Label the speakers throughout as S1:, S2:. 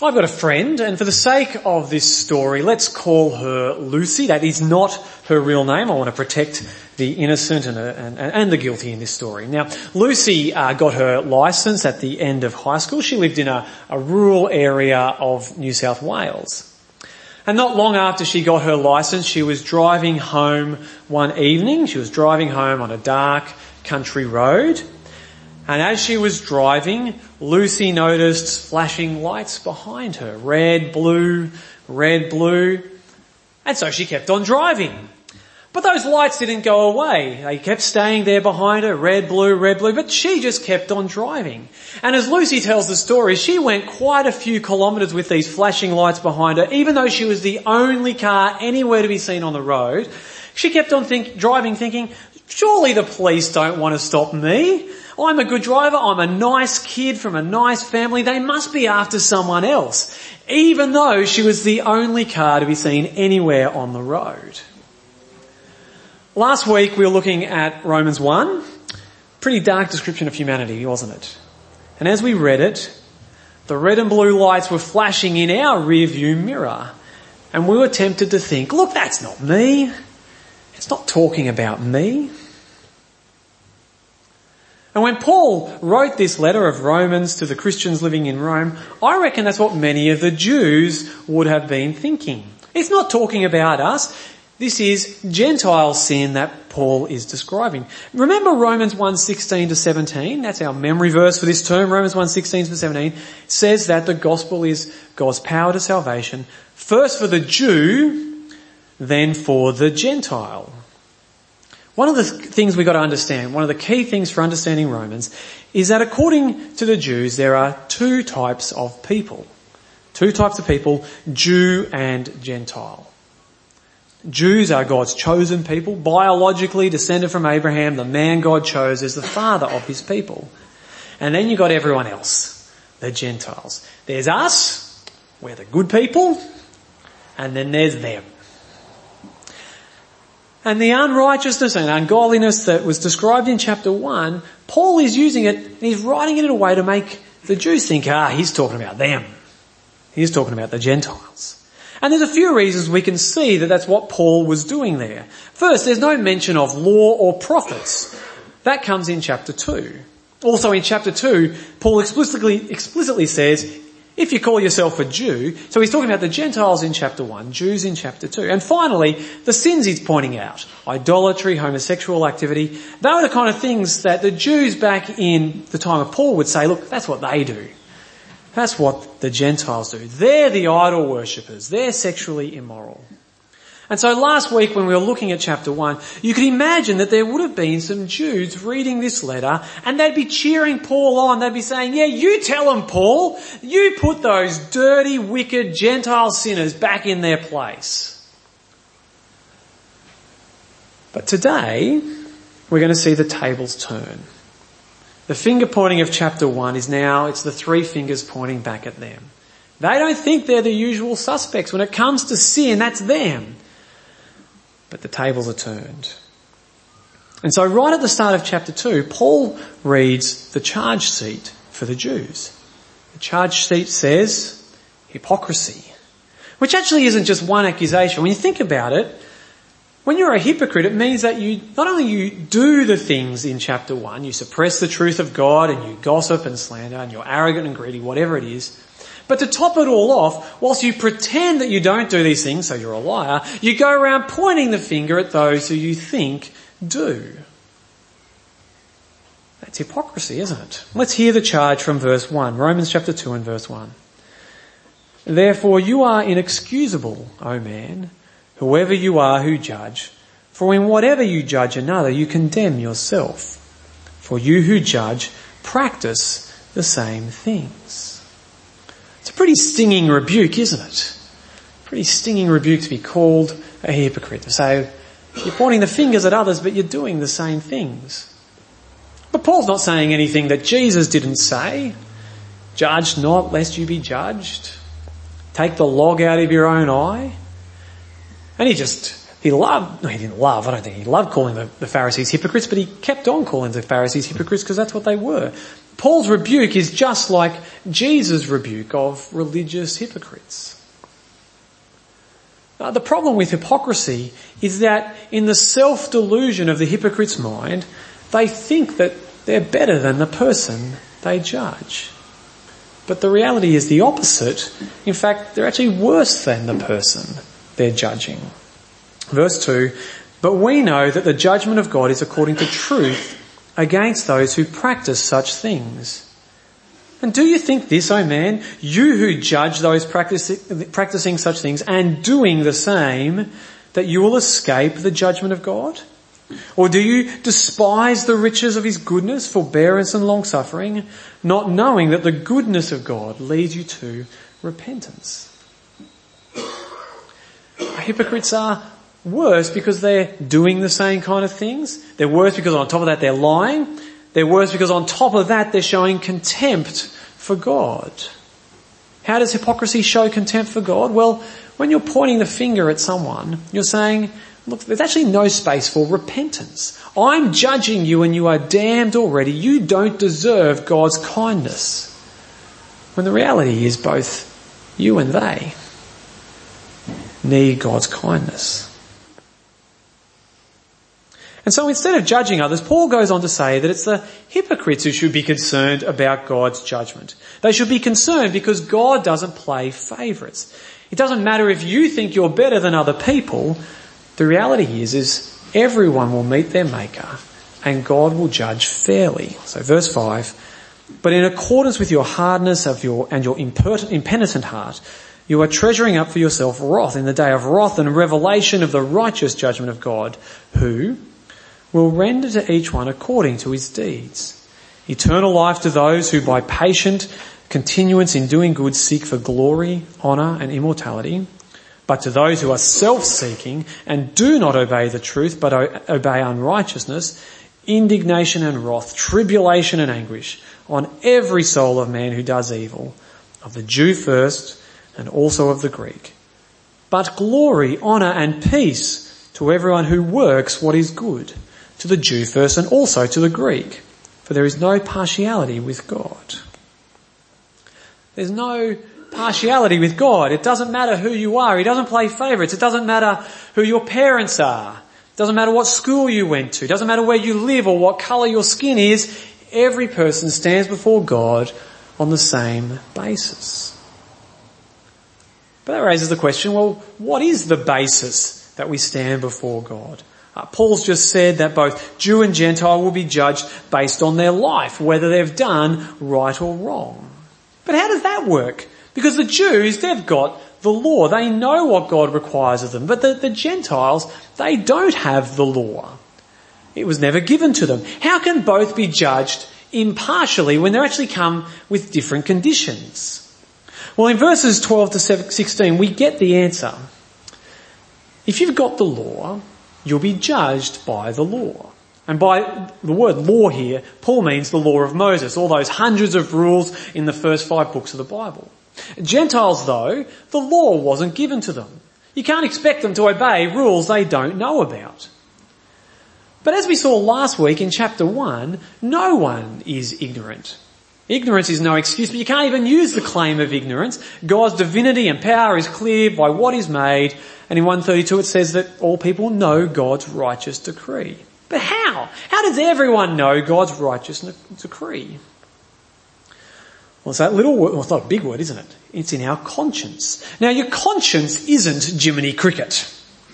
S1: I've got a friend, and for the sake of this story, let's call her Lucy. That is not her real name. I want to protect the innocent and the guilty in this story. Now, Lucy got her licence at the end of high school. She lived in a rural area of New South Wales. And not long after she got her licence, she was driving home one evening. She was driving home on a dark country road. And as she was driving, Lucy noticed flashing lights behind her. Red, blue, red, blue. And so she kept on driving. But those lights didn't go away. They kept staying there behind her. Red, blue, but she just kept on driving. And as Lucy tells the story, she went quite a few kilometres with these flashing lights behind her, even though she was the only car anywhere to be seen on the road. She kept on driving thinking, surely the police don't want to stop me. I'm a good driver. I'm a nice kid from a nice family. They must be after someone else, even though she was the only car to be seen anywhere on the road. Last week we were looking at Romans 1. Pretty dark description of humanity, wasn't it? And as we read it, the red and blue lights were flashing in our rear view mirror. And we were tempted to think, look, that's not me. It's not talking about me. And when Paul wrote this letter of Romans to the Christians living in Rome, I reckon that's what many of the Jews would have been thinking. It's not talking about us. This is Gentile sin that Paul is describing. Remember Romans 1:16 to 17? That's our memory verse for this term. Romans 1:16 to 17 says that the gospel is God's power to salvation, first for the Jew, then for the Gentile. One of the things we've got to understand, one of the key things for understanding Romans, is that according to the Jews, there are two types of people. Two types of people, Jew and Gentile. Jews are God's chosen people, biologically descended from Abraham, the man God chose as the father of his people. And then you've got everyone else, the Gentiles. There's us, we're the good people, and then there's them. And the unrighteousness and ungodliness that was described in chapter 1, Paul is using it, and he's writing it in a way to make the Jews think, he's talking about them. He's talking about the Gentiles. And there's a few reasons we can see that that's what Paul was doing there. First, there's no mention of law or prophets. That comes in chapter 2. Also in chapter 2, Paul explicitly says, if you call yourself a Jew, so he's talking about the Gentiles in chapter 1, Jews in chapter 2. And finally, the sins he's pointing out, idolatry, homosexual activity, they were the kind of things that the Jews back in the time of Paul would say, look, that's what they do. That's what the Gentiles do. They're the idol worshippers. They're sexually immoral. And so last week when we were looking at chapter 1, you could imagine that there would have been some Jews reading this letter and they'd be cheering Paul on. They'd be saying, yeah, you tell them, Paul. You put those dirty, wicked Gentile sinners back in their place. But today, we're going to see the tables turn. The finger pointing of chapter 1 is now, it's the three fingers pointing back at them. They don't think they're the usual suspects. When it comes to sin, that's them. But the tables are turned. And so right at the start of chapter 2, Paul reads the charge sheet for the Jews. The charge sheet says hypocrisy, which actually isn't just one accusation. When you think about it, when you're a hypocrite, it means that you not only you do the things in chapter 1, you suppress the truth of God and you gossip and slander and you're arrogant and greedy, whatever it is, but to top it all off, whilst you pretend that you don't do these things, so you're a liar, you go around pointing the finger at those who you think do. That's hypocrisy, isn't it? Let's hear the charge from verse 1, Romans chapter 2 and verse 1. Therefore you are inexcusable, O man, whoever you are who judge, for in whatever you judge another, you condemn yourself. For you who judge practice the same things. It's a pretty stinging rebuke, isn't it? Pretty stinging rebuke to be called a hypocrite. To say, you're pointing the fingers at others, but you're doing the same things. But Paul's not saying anything that Jesus didn't say. Judge not, lest you be judged. Take the log out of your own eye. And he just he didn't love, I don't think he loved calling the Pharisees hypocrites, but he kept on calling the Pharisees hypocrites because that's what they were. Paul's rebuke is just like Jesus' rebuke of religious hypocrites. The problem with hypocrisy is that in the self-delusion of the hypocrite's mind, they think that they're better than the person they judge. But the reality is the opposite. In fact, they're actually worse than the person they're judging. Verse 2, but we know that the judgment of God is according to truth against those who practice such things. And do you think this, O man, you who judge those practicing such things and doing the same, that you will escape the judgment of God? Or do you despise the riches of his goodness, forbearance and long-suffering, not knowing that the goodness of God leads you to repentance? Hypocrites are worse because they're doing the same kind of things. They're worse because on top of that they're lying. They're worse because on top of that they're showing contempt for God. How does hypocrisy show contempt for God? Well, when you're pointing the finger at someone, you're saying, look, there's actually no space for repentance. I'm judging you and you are damned already. You don't deserve God's kindness. When the reality is both you and they need God's kindness. And so instead of judging others, Paul goes on to say that it's the hypocrites who should be concerned about God's judgment. They should be concerned because God doesn't play favourites. It doesn't matter if you think you're better than other people. The reality is everyone will meet their Maker and God will judge fairly. So verse 5, but in accordance with your hardness and your impenitent heart, you are treasuring up for yourself wrath in the day of wrath and revelation of the righteous judgment of God, who will render to each one according to his deeds. Eternal life to those who by patient continuance in doing good seek for glory, honour and immortality. But to those who are self-seeking and do not obey the truth but obey unrighteousness, indignation and wrath, tribulation and anguish on every soul of man who does evil, of the Jew first and also of the Greek. But glory, honour and peace to everyone who works what is good, to the Jew first and also to the Greek, for there is no partiality with God. There's no partiality with God. It doesn't matter who you are. He doesn't play favourites. It doesn't matter who your parents are. It doesn't matter what school you went to. It doesn't matter where you live or what colour your skin is. Every person stands before God on the same basis. But that raises the question, well, what is the basis that we stand before God? Paul's just said that both Jew and Gentile will be judged based on their life, whether they've done right or wrong. But how does that work? Because the Jews, they've got the law. They know what God requires of them. But the Gentiles, they don't have the law. It was never given to them. How can both be judged impartially when they actually come with different conditions? Well, in verses 12 to 16, we get the answer. If you've got the law, you'll be judged by the law. And by the word law here, Paul means the law of Moses, all those hundreds of rules in the first 5 books of the Bible. Gentiles, though, the law wasn't given to them. You can't expect them to obey rules they don't know about. But as we saw last week in chapter 1, no one is ignorant. Ignorance is no excuse, but you can't even use the claim of ignorance. God's divinity and power is clear by what is made. And in 132 it says that all people know God's righteous decree. But how? How does everyone know God's righteous decree? Well, it's that little word, well, it's not a big word, isn't it? It's in our conscience. Now, your conscience isn't Jiminy Cricket.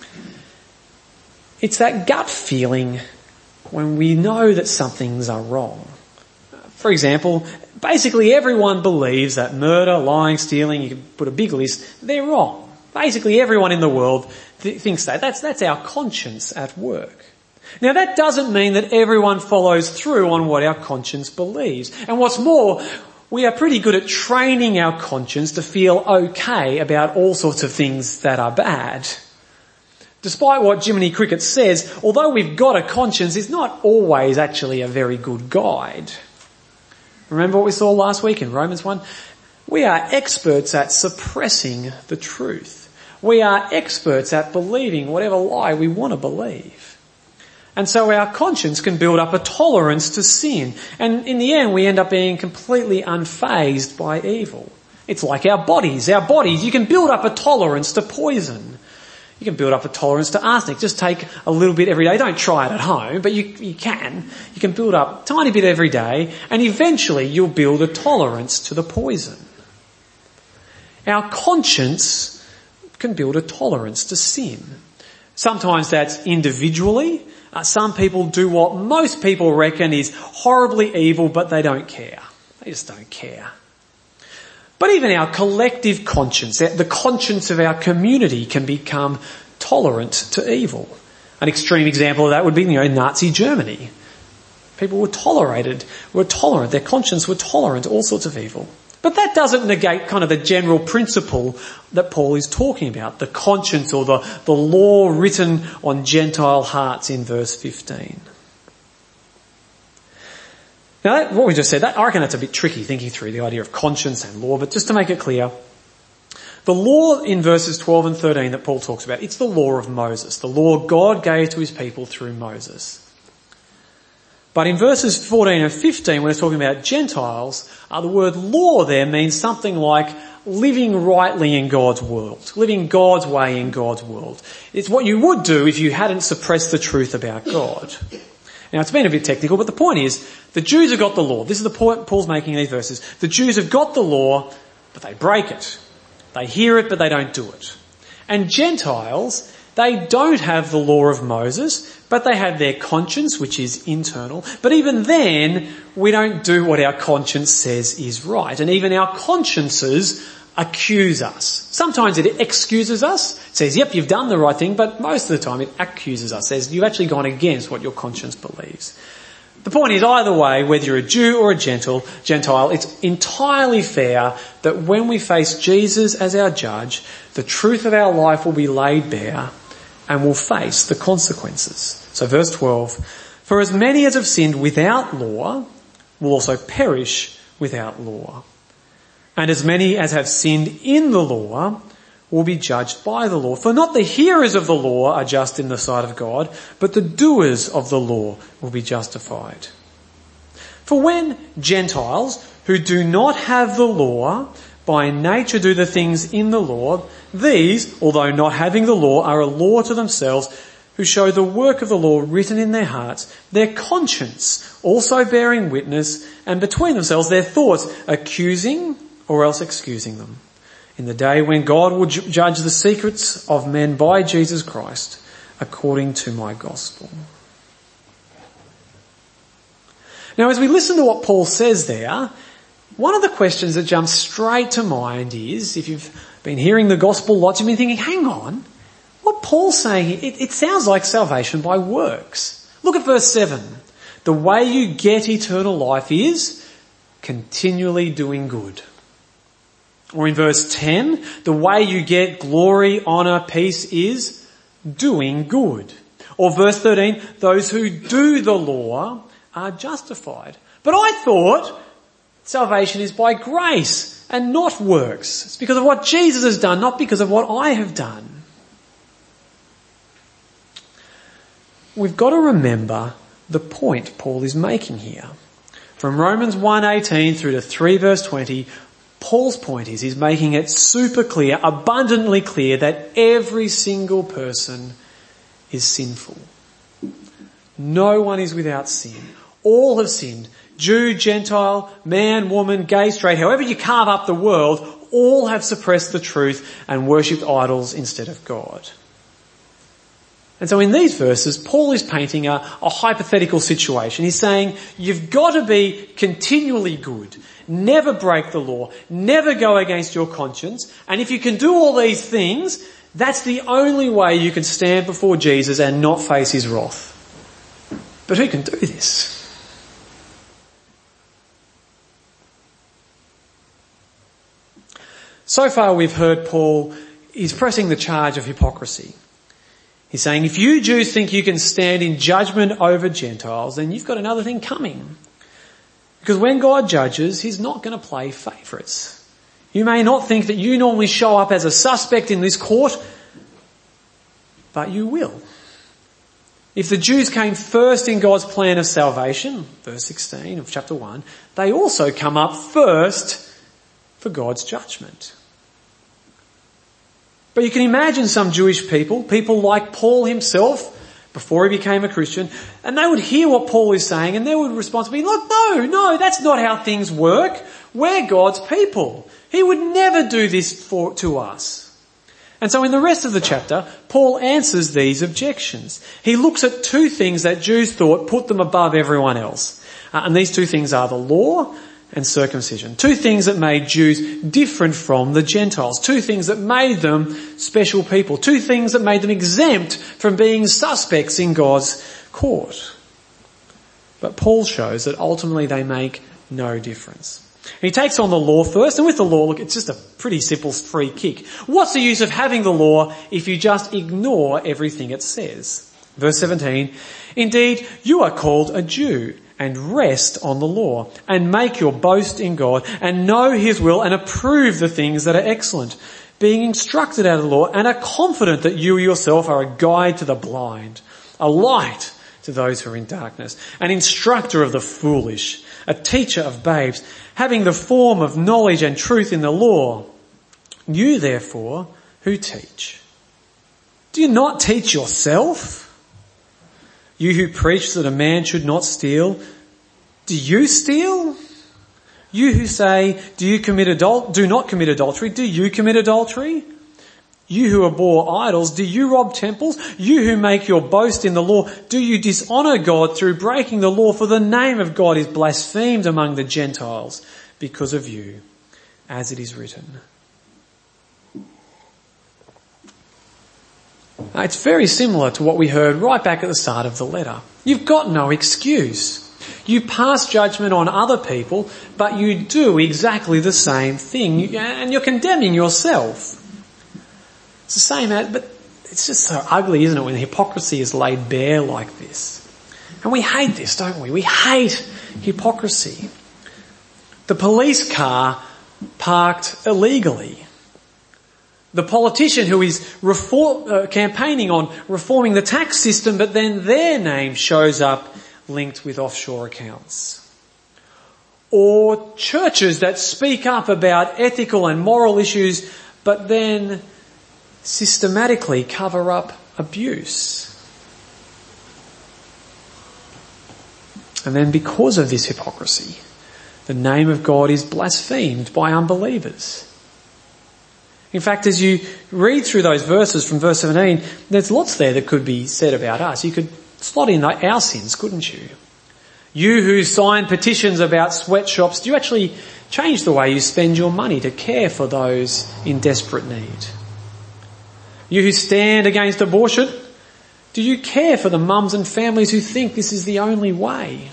S1: It's that gut feeling when we know that some things are wrong. For example, basically everyone believes that murder, lying, stealing, you can put a big list, they're wrong. Basically everyone in the world thinks that. That's our conscience at work. Now that doesn't mean that everyone follows through on what our conscience believes. And what's more, we are pretty good at training our conscience to feel okay about all sorts of things that are bad. Despite what Jiminy Cricket says, although we've got a conscience, it's not always actually a very good guide. Remember what we saw last week in Romans 1? We are experts at suppressing the truth. We are experts at believing whatever lie we want to believe. And so our conscience can build up a tolerance to sin. And in the end, we end up being completely unfazed by evil. It's like our bodies. Our bodies, you can build up a tolerance to poison. You can build up a tolerance to arsenic. Just take a little bit every day. Don't try it at home, but you can. You can build up a tiny bit every day, and eventually you'll build a tolerance to the poison. Our conscience can build a tolerance to sin. Sometimes that's individually. Some people do what most people reckon is horribly evil, but they don't care. They just don't care. But even our collective conscience, the conscience of our community, can become tolerant to evil. An extreme example of that would be, Nazi Germany. People were tolerant, their conscience were tolerant to all sorts of evil. But that doesn't negate kind of the general principle that Paul is talking about, the conscience or the law written on Gentile hearts in verse 15. Now, what we just said, I reckon that's a bit tricky, thinking through the idea of conscience and law, but just to make it clear, the law in verses 12 and 13 that Paul talks about, it's the law of Moses, the law God gave to his people through Moses. But in verses 14 and 15, when it's talking about Gentiles, the word law there means something like living rightly in God's world, living God's way in God's world. It's what you would do if you hadn't suppressed the truth about God. Now, it's been a bit technical, but the point is, the Jews have got the law. This is the point Paul's making in these verses. The Jews have got the law, but they break it. They hear it, but they don't do it. And Gentiles, they don't have the law of Moses, but they have their conscience, which is internal. But even then, we don't do what our conscience says is right. And even our consciences accuse us. Sometimes it excuses us. It says, yep, you've done the right thing, but most of the time it accuses us. It says, you've actually gone against what your conscience believes. The point is, either way, whether you're a Jew or a Gentile, it's entirely fair that when we face Jesus as our judge, the truth of our life will be laid bare and we'll face the consequences. So verse 12, for as many as have sinned without law will also perish without law. And as many as have sinned in the law will be judged by the law. For not the hearers of the law are just in the sight of God, but the doers of the law will be justified. For when Gentiles who do not have the law by nature do the things in the law, these, although not having the law, are a law to themselves, who show the work of the law written in their hearts, their conscience also bearing witness, and between themselves their thoughts accusing or else excusing them, in the day when God will judge the secrets of men by Jesus Christ, according to my gospel. Now, as we listen to what Paul says there, one of the questions that jumps straight to mind is, if you've been hearing the gospel lots, you've been thinking, hang on, what Paul's saying, it sounds like salvation by works. Look at verse 7. The way you get eternal life is continually doing good. Or in verse 10, the way you get glory, honour, peace is doing good. Or verse 13, those who do the law are justified. But I thought salvation is by grace and not works. It's because of what Jesus has done, not because of what I have done. We've got to remember the point Paul is making here. From Romans 1:18 through to 3 verse 20, Paul's point is he's making it super clear, abundantly clear, that every single person is sinful. No one is without sin. All have sinned. Jew, Gentile, man, woman, gay, straight, however you carve up the world, all have suppressed the truth and worshipped idols instead of God. And so in these verses, Paul is painting a hypothetical situation. He's saying, you've got to be continually good, never break the law, never go against your conscience, and if you can do all these things, that's the only way you can stand before Jesus and not face his wrath. But who can do this? So far we've heard Paul is pressing the charge of hypocrisy. He's saying, if you Jews think you can stand in judgment over Gentiles, then you've got another thing coming. Because when God judges, he's not going to play favourites. You may not think that you normally show up as a suspect in this court, but you will. If the Jews came first in God's plan of salvation, verse 16 of chapter 1, they also come up first for God's judgment. But you can imagine some Jewish people like Paul himself, before he became a Christian, and they would hear what Paul is saying and they would respond to me, look, no, that's not how things work. We're God's people. He would never do this to us. And so in the rest of the chapter, Paul answers these objections. He looks at two things that Jews thought put them above everyone else. And these two things are the law and circumcision. Two things that made Jews different from the Gentiles. Two things that made them special people. Two things that made them exempt from being suspects in God's court. But Paul shows that ultimately they make no difference. He takes on the law first, and with the law, look, it's just a pretty simple free kick. What's the use of having the law if you just ignore everything it says? Verse 17, indeed, you are called a Jew and rest on the law and make your boast in God and know his will and approve the things that are excellent, being instructed out of the law and are confident that you yourself are a guide to the blind, a light to those who are in darkness, an instructor of the foolish, a teacher of babes, having the form of knowledge and truth in the law. You therefore who teach, do you not teach yourself? You who preach that a man should not steal, do you steal? You who say, do not commit adultery, do you commit adultery? You who abhor idols, do you rob temples? You who make your boast in the law, do you dishonour God through breaking the law? For the name of God is blasphemed among the Gentiles because of you, as it is written. It's very similar to what we heard right back at the start of the letter. You've got no excuse. You pass judgment on other people, but you do exactly the same thing, and you're condemning yourself. It's the same, but it's just so ugly, isn't it, when hypocrisy is laid bare like this. And we hate this, don't we? We hate hypocrisy. The police car parked illegally. The politician who is campaigning on reforming the tax system, but then their name shows up linked with offshore accounts. Or churches that speak up about ethical and moral issues, but then systematically cover up abuse. And then because of this hypocrisy, the name of God is blasphemed by unbelievers. In fact, as you read through those verses from verse 17, there's lots there that could be said about us. You could slot in our sins, couldn't you? You who sign petitions about sweatshops, do you actually change the way you spend your money to care for those in desperate need? You who stand against abortion, do you care for the mums and families who think this is the only way?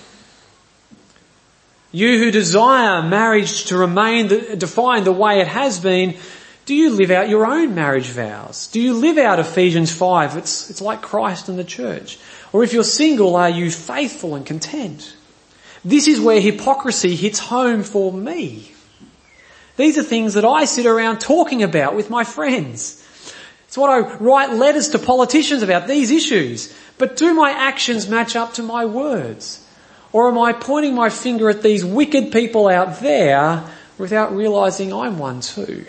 S1: You who desire marriage to remain defined the way it has been, do you live out your own marriage vows? Do you live out Ephesians 5? It's like Christ and the church. Or if you're single, are you faithful and content? This is where hypocrisy hits home for me. These are things that I sit around talking about with my friends. It's what I write letters to politicians about, these issues. But do my actions match up to my words? Or am I pointing my finger at these wicked people out there without realising I'm one too?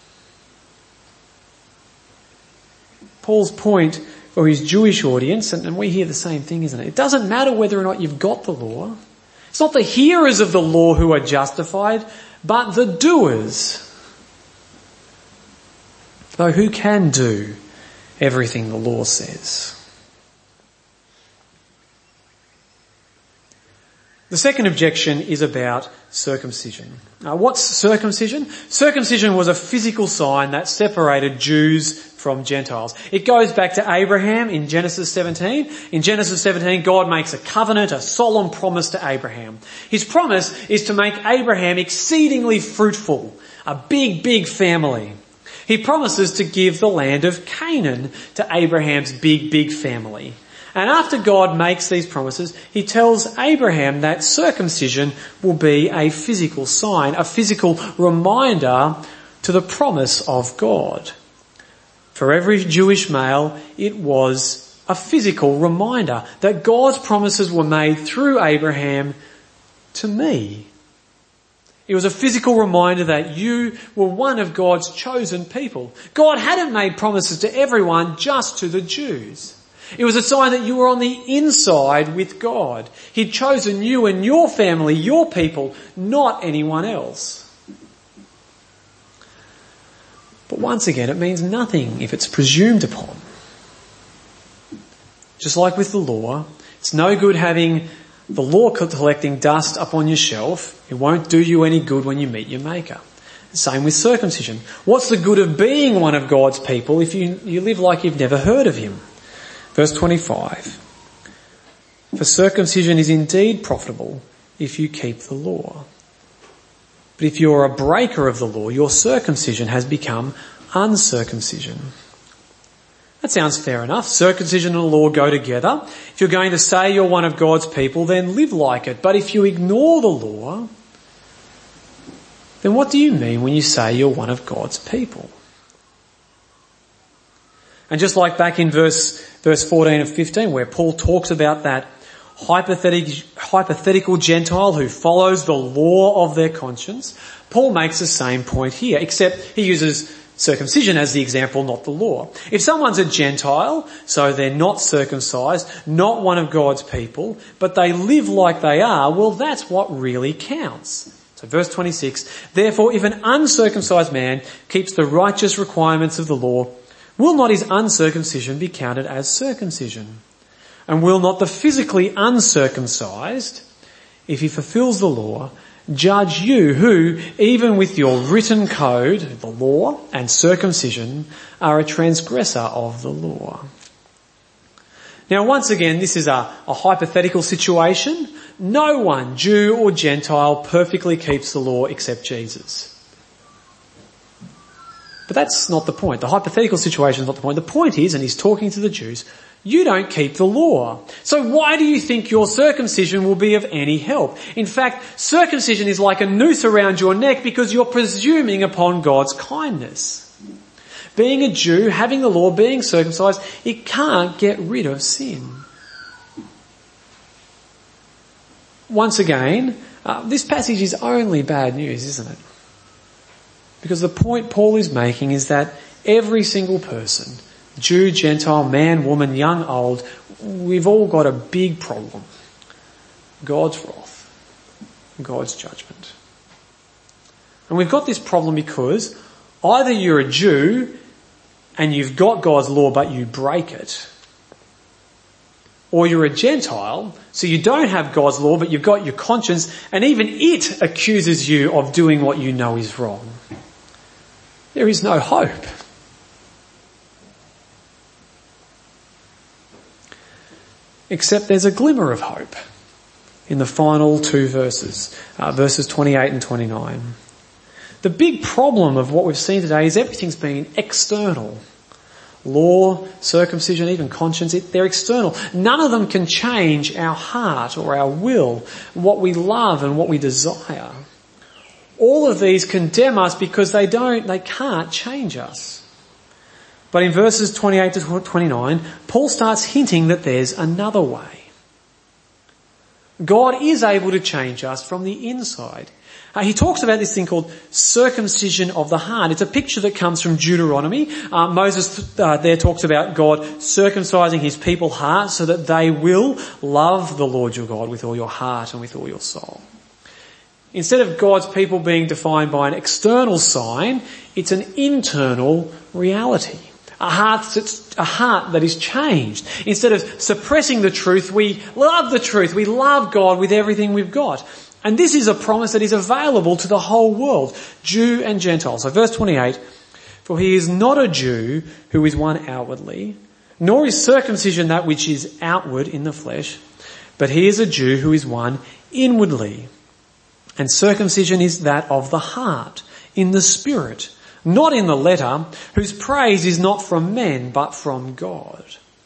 S1: Paul's point for his Jewish audience, and we hear the same thing, isn't it? It doesn't matter whether or not you've got the law. It's not the hearers of the law who are justified, but the doers. Though who can do everything the law says? The second objection is about circumcision. What's circumcision? Circumcision was a physical sign that separated Jews from Gentiles. It goes back to Abraham in Genesis 17. In Genesis 17, God makes a covenant, a solemn promise to Abraham. His promise is to make Abraham exceedingly fruitful, a big, big family. He promises to give the land of Canaan to Abraham's big, big family. And after God makes these promises, he tells Abraham that circumcision will be a physical sign, a physical reminder to the promise of God. For every Jewish male, it was a physical reminder that God's promises were made through Abraham to me. It was a physical reminder that you were one of God's chosen people. God hadn't made promises to everyone, just to the Jews. It was a sign that you were on the inside with God. He'd chosen you and your family, your people, not anyone else. But once again, it means nothing if it's presumed upon. Just like with the law, it's no good having the law collecting dust up on your shelf. It won't do you any good when you meet your Maker. Same with circumcision. What's the good of being one of God's people if you live like you've never heard of him? Verse 25. For circumcision is indeed profitable if you keep the law. But if you're a breaker of the law, your circumcision has become uncircumcision. That sounds fair enough. Circumcision and the law go together. If you're going to say you're one of God's people, then live like it. But if you ignore the law, then what do you mean when you say you're one of God's people? And just like back in verse 14 and 15, where Paul talks about that hypothetical Gentile who follows the law of their conscience, Paul makes the same point here, except he uses circumcision as the example, not the law. If someone's a Gentile, so they're not circumcised, not one of God's people, but they live like they are, well, that's what really counts. So verse 26, therefore if an uncircumcised man keeps the righteous requirements of the law, will not his uncircumcision be counted as circumcision? And will not the physically uncircumcised, if he fulfills the law, judge you who, even with your written code, the law and circumcision, are a transgressor of the law? Now once again, this is a hypothetical situation. No one, Jew or Gentile, perfectly keeps the law except Jesus. But that's not the point. The hypothetical situation is not the point. The point is, and he's talking to the Jews, you don't keep the law. So why do you think your circumcision will be of any help? In fact, circumcision is like a noose around your neck because you're presuming upon God's kindness. Being a Jew, having the law, being circumcised, it can't get rid of sin. Once again, this passage is only bad news, isn't it? Because the point Paul is making is that every single person, Jew, Gentile, man, woman, young, old, we've all got a big problem. God's wrath, God's judgment. And we've got this problem because either you're a Jew and you've got God's law but you break it, or you're a Gentile, so you don't have God's law but you've got your conscience and even it accuses you of doing what you know is wrong. There is no hope. Except there's a glimmer of hope in the final two verses, verses 28 and 29. The big problem of what we've seen today is everything's been external. Law, circumcision, even conscience, they're external. None of them can change our heart or our will, what we love and what we desire. All of these condemn us because they can't change us. But in verses 28 to 29, Paul starts hinting that there's another way. God is able to change us from the inside. He talks about this thing called circumcision of the heart. It's a picture that comes from Deuteronomy. Moses there talks about God circumcising his people's hearts so that they will love the Lord your God with all your heart and with all your soul. Instead of God's people being defined by an external sign, it's an internal reality. A heart that is changed. Instead of suppressing the truth, we love the truth. We love God with everything we've got. And this is a promise that is available to the whole world, Jew and Gentile. So verse 28, for he is not a Jew who is one outwardly, nor is circumcision that which is outward in the flesh, but he is a Jew who is one inwardly. And circumcision is that of the heart, in the spirit, not in the letter, whose praise is not from men, but from God.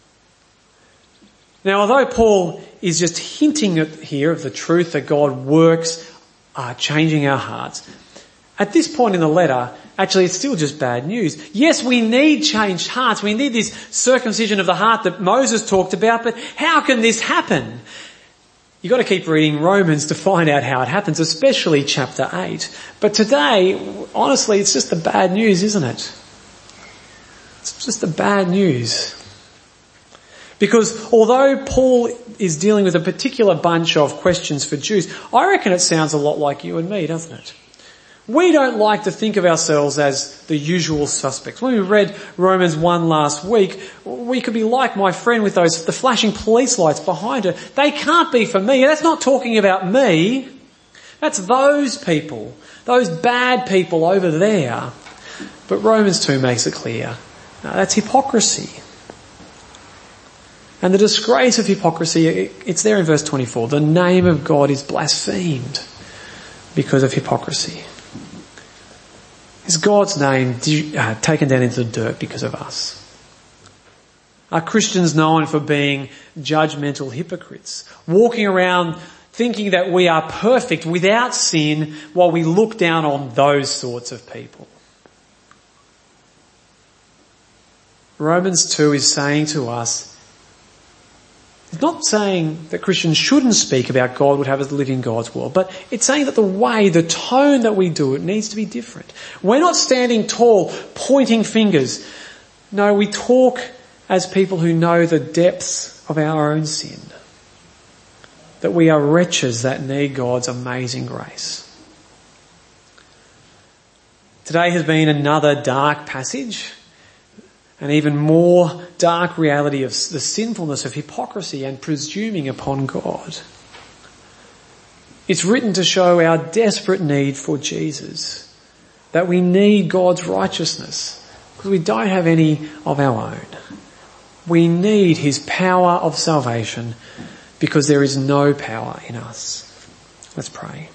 S1: Now, although Paul is just hinting here of the truth that God works changing our hearts, at this point in the letter, actually it's still just bad news. Yes, we need changed hearts. We need this circumcision of the heart that Moses talked about, but how can this happen? You've got to keep reading Romans to find out how it happens, especially chapter 8. But today, honestly, it's just the bad news, isn't it? It's just the bad news. Because although Paul is dealing with a particular bunch of questions for Jews, I reckon it sounds a lot like you and me, doesn't it? We don't like to think of ourselves as the usual suspects. When we read Romans 1 last week, we could be like my friend with the flashing police lights behind her. They can't be for me. That's not talking about me. That's those people, those bad people over there. But Romans 2 makes it clear. No, that's hypocrisy. And the disgrace of hypocrisy, it's there in verse 24. The name of God is blasphemed because of hypocrisy. Is God's name taken down into the dirt because of us? Are Christians known for being judgmental hypocrites, walking around thinking that we are perfect without sin while we look down on those sorts of people? Romans 2 is saying to us, it's not saying that Christians shouldn't speak about God, would have us live in God's world, but it's saying that the tone that we do it needs to be different. We're not standing tall, pointing fingers. No, we talk as people who know the depths of our own sin. That we are wretches that need God's amazing grace. Today has been another dark passage. An even more dark reality of the sinfulness of hypocrisy and presuming upon God. It's written to show our desperate need for Jesus, that we need God's righteousness, because we don't have any of our own. We need His power of salvation, because there is no power in us. Let's pray.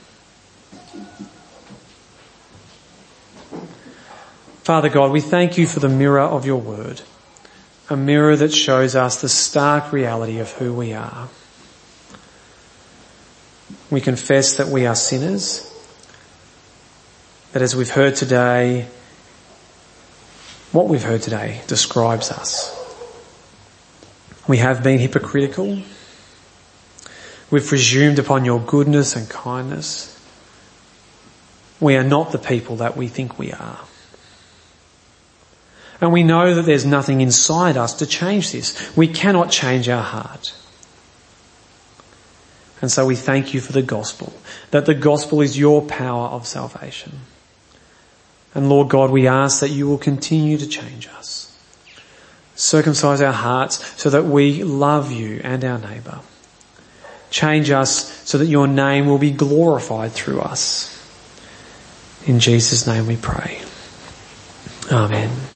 S1: Father God, we thank you for the mirror of your word, a mirror that shows us the stark reality of who we are. We confess that we are sinners, that as we've heard today, what we've heard today describes us. We have been hypocritical. We've presumed upon your goodness and kindness. We are not the people that we think we are. And we know that there's nothing inside us to change this. We cannot change our heart. And so we thank you for the gospel, that the gospel is your power of salvation. And Lord God, we ask that you will continue to change us. Circumcise our hearts so that we love you and our neighbour. Change us so that your name will be glorified through us. In Jesus' name we pray. Amen.